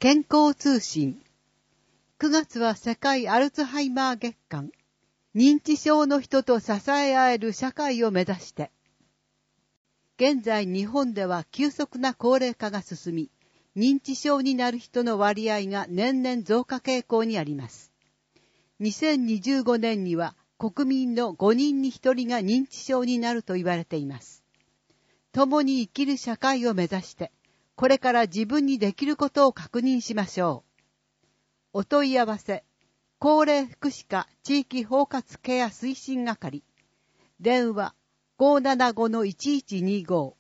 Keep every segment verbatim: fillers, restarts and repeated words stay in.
健康通信。くがつは世界アルツハイマー月間。認知症の人と支え合える社会を目指して。現在日本では急速な高齢化が進み、認知症になる人の割合が年々増加傾向にあります。にせんにじゅうごねんには国民のごにんにひとりが認知症になると言われています。共に生きる社会を目指して、これから自分にできることを確認しましょう。お問い合わせ、高齢福祉課地域包括ケア推進係。電話 ごーななごのいちいちにご。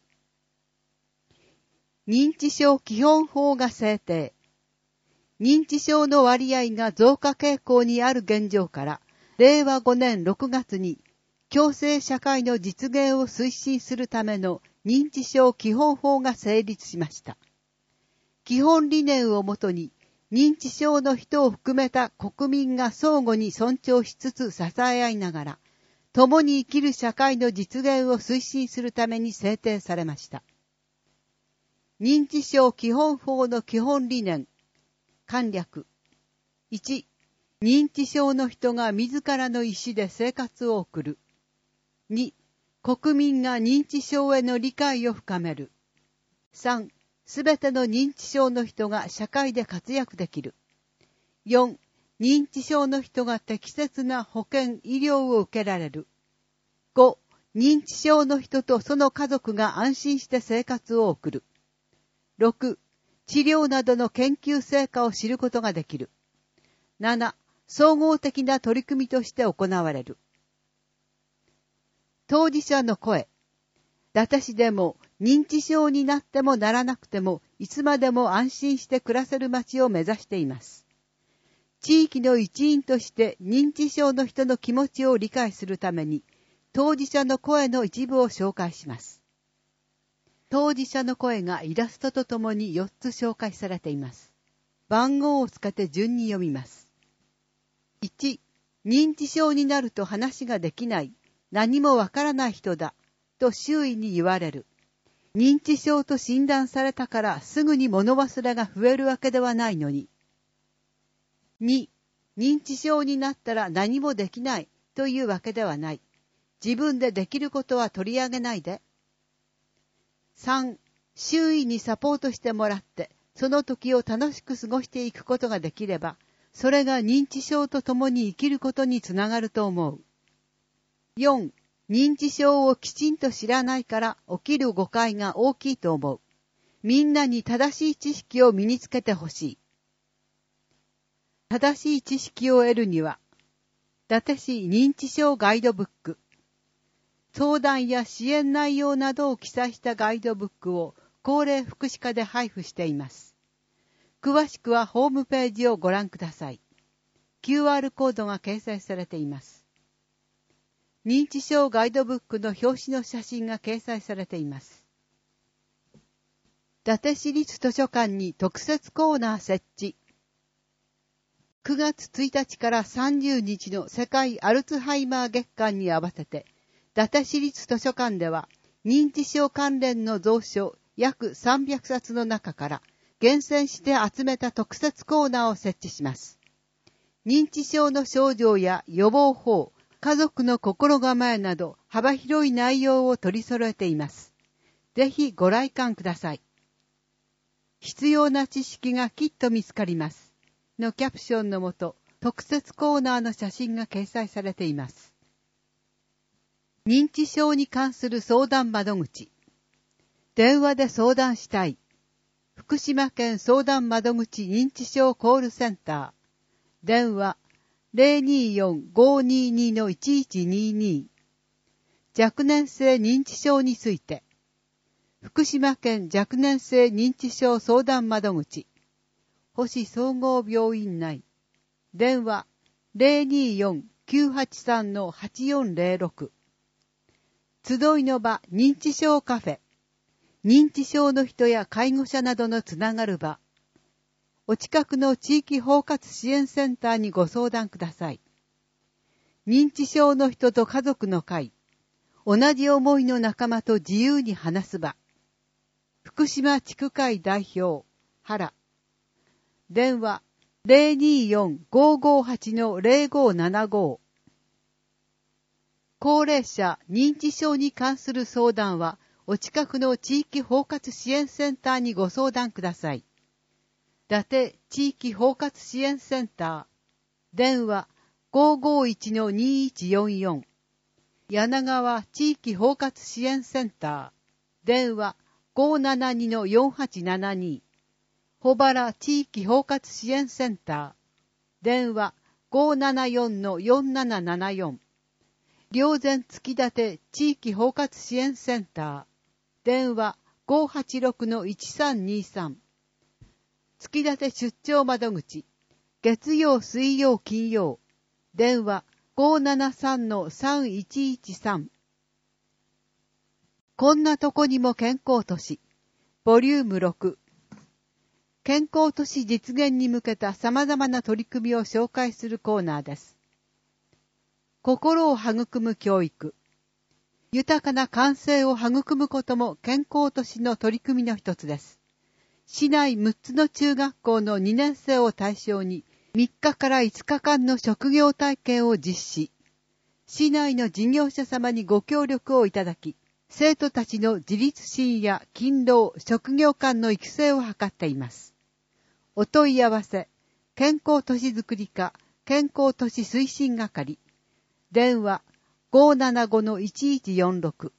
認知症基本法が制定。認知症の割合が増加傾向にある現状から、れいわごねんろくがつに共生社会の実現を推進するための認知症基本法が成立しました。基本理念をもとに、認知症の人を含めた国民が相互に尊重しつつ支え合いながら、共に生きる社会の実現を推進するために制定されました。認知症基本法の基本理念、簡略。いち、認知症の人が自らの意思で生活を送る。に、国民が認知症への理解を深める。さん、すべての認知症の人が社会で活躍できる。よん、認知症の人が適切な保健・医療を受けられる。ご、認知症の人とその家族が安心して生活を送る。ろく、治療などの研究成果を知ることができる。なな、総合的な取り組みとして行われる。当事者の声。私でも認知症になってもならなくてもいつまでも安心して暮らせる街を目指しています。地域の一員として認知症の人の気持ちを理解するために当事者の声の一部を紹介します。当事者の声がイラストとともによっつ紹介されています。番号を使って順に読みます。いち、認知症になると話ができない、何もわからない人だ、と周囲に言われる。認知症と診断されたからすぐに物忘れが増えるわけではないのに。に、認知症になったら何もできないというわけではない。自分でできることは取り上げないで。さん、周囲にサポートしてもらって、その時を楽しく過ごしていくことができれば、それが認知症と共に生きることにつながると思う。よん、認知症をきちんと知らないから起きる誤解が大きいと思う。みんなに正しい知識を身につけてほしい。正しい知識を得るには、伊達市認知症ガイドブック、相談や支援内容などを記載したガイドブックを高齢福祉課で配布しています。詳しくはホームページをご覧ください。キューアール コードが掲載されています。認知症ガイドブックの表紙の写真が掲載されています。伊達市立図書館に特設コーナー設置。くがつついたちからさんじゅうにちの世界アルツハイマー月間に合わせて、伊達市立図書館では認知症関連の蔵書約さんびゃくさつの中から厳選して集めた特設コーナーを設置します。認知症の症状や予防法、家族の心構えなど幅広い内容を取り揃えています。ぜひご来館ください。必要な知識がきっと見つかります。のキャプションのもと、特設コーナーの写真が掲載されています。認知症に関する相談窓口。電話で相談したい。福島県相談窓口認知症コールセンター。電話 ゼロにーよん ごーにーにー のいちいちにーにー。若年性認知症について。福島県若年性認知症相談窓口。星総合病院内。電話 ゼロにーよん きゅうはちさん のはちよんゼロろく。集いの場認知症カフェ。認知症の人や介護者などのつながる場。お近くの地域包括支援センターにご相談ください。認知症の人と家族の会。同じ思いの仲間と自由に話す場。福島地区会代表、原。 電話 ゼロにーよん ごーごーはち ゼロごーななご。高齢者認知症に関する相談は、お近くの地域包括支援センターにご相談ください。伊達地域包括支援センター。電話 ごーごーいち にーいちよんよん。柳川地域包括支援センター。電話 ごーななに よんはちななに。保原地域包括支援センター。電話 ごーななよん よんななななよん。霊山月立地域包括支援センター。電話 ごーはちろく いちさんにさん。月立出張窓口。月曜、水曜、金曜。電話 ごーななさん さんいちいちさん。こんなとこにも健康都市。ボリュームろく。健康都市実現に向けた様々な取り組みを紹介するコーナーです。心を育む教育。豊かな感性を育むことも健康都市の取り組みの一つです。市内むっつの中学校のにねん生を対象にみっかからいつかかんの職業体験を実施。市内の事業者様にご協力をいただき、生徒たちの自立心や勤労、職業間の育成を図っています。お問い合わせ、健康都市づくり課、健康都市推進係。電話 ごーななご いちいちよんろく。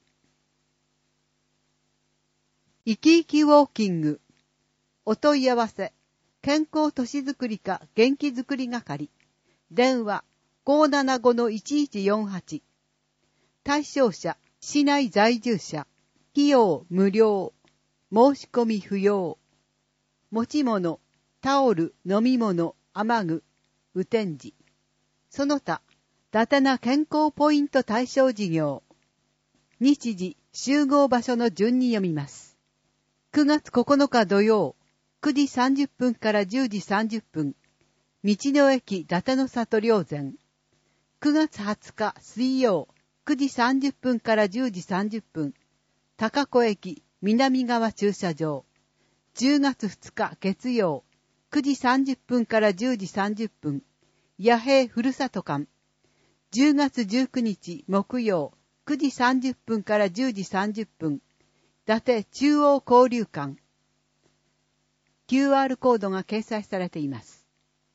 生き生きウォーキング。お問い合わせ、健康都市づくり課元気づくり係。電話 ごーななご いちいちよんはち。対象者、市内在住者。費用無料。申し込み不要。持ち物、タオル、飲み物、雨具、雨天時。その他、伊達な健康ポイント対象事業。日時、集合場所の順に読みます。くがつここのか土曜、くじさんじゅっぷんからじゅうじさんじゅっぷん、道の駅伊達の里霊山。くがつはつか水曜、くじさんじゅっぷんからじゅうじさんじゅっぷん、高子駅南側駐車場。じゅうがつふつか月曜、くじさんじゅっぷんからじゅうじさんじゅっぷん、野平ふるさと館。じゅうがつじゅうくにち木曜、くじさんじゅっぷんからじゅうじさんじゅっぷん、伊達中央交流館。キューアール コードが掲載されています。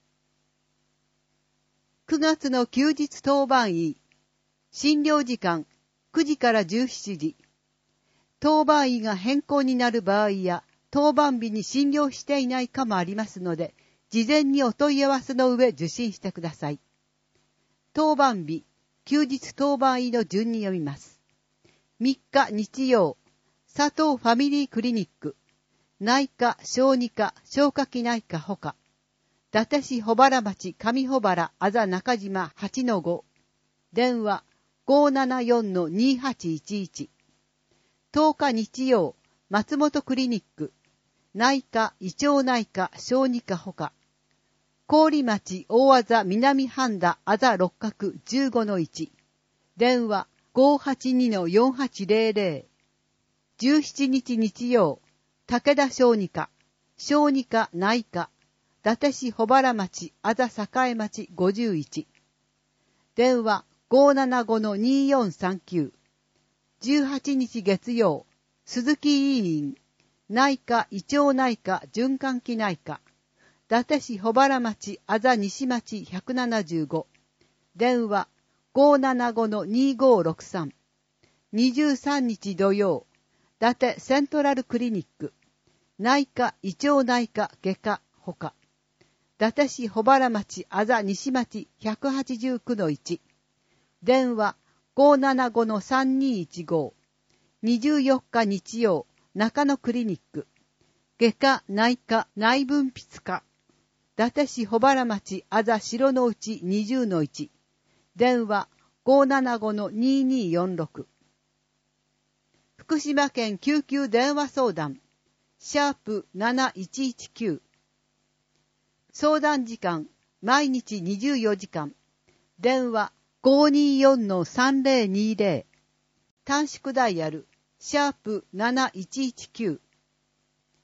くがつの休日当番医。診療時間くじからじゅうしちじ。当番医が変更になる場合や、当番日に診療していないかもありますので、事前にお問い合わせの上受診してください。当番日、休日当番医の順に読みます。みっか日曜、佐藤ファミリークリニック、内科、小児科、消化器内科ほか、伊達市保原町上保原あざ中島 はちのご、電話 ごーななよん にーはちいちいち。とおか日曜、松本クリニック、内科、胃腸内科、小児科ほか、郡町大あざ南半田あざ六角 じゅうごのいち、電話 ごーはちに よんはちぜろぜろ。じゅうしちにち日曜、武田小児科、小児科内科、伊達市保原町あざ栄町ごじゅういち、電話 ごーななご にーよんさんきゅう。じゅうはちにち月曜、鈴木医院、内科胃腸内科循環器内科、伊達市保原町あざ西町ひゃくななじゅうご、電話 ごーななご にーごーろくさん。にじゅうさんにち土曜、伊達セントラルクリニック、内科胃腸内科外科ほか、伊達市保原町あざ西町ひゃくはちじゅうきゅうのいち、電話 ごーななご さんにーいちご。にじゅうよっか日曜、中野クリニック、外科内科内分泌科、伊達市保原町あざ白の内にじゅうのいち、電話 ごーななご にーにーよんろく。福島県救急電話相談、シャープなないちいちきゅう。相談時間、毎日にじゅうよじかん。電話 ごーにーよん さんぜろにぜろ。短縮ダイヤル、シャープなないちいちきゅう。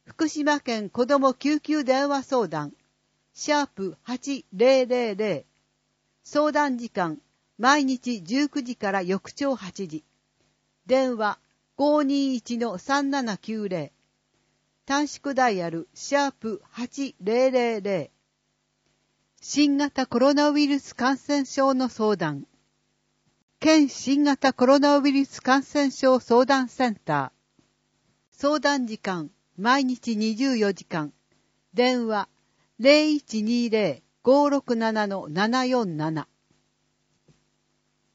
福島県子ども救急電話相談、シャープはちぜろぜろぜろ。相談時間、毎日じゅうくじから翌朝はちじ。電話 ごーにーいちのさんななきゅうぜろ。短縮ダイヤル、シャープはちぜろぜろぜろ。新型コロナウイルス感染症の相談。県新型コロナウイルス感染症相談センター。相談時間、毎日にじゅうよじかん。電話 ゼロいちにーゼロ ごーろくななのななよんなな。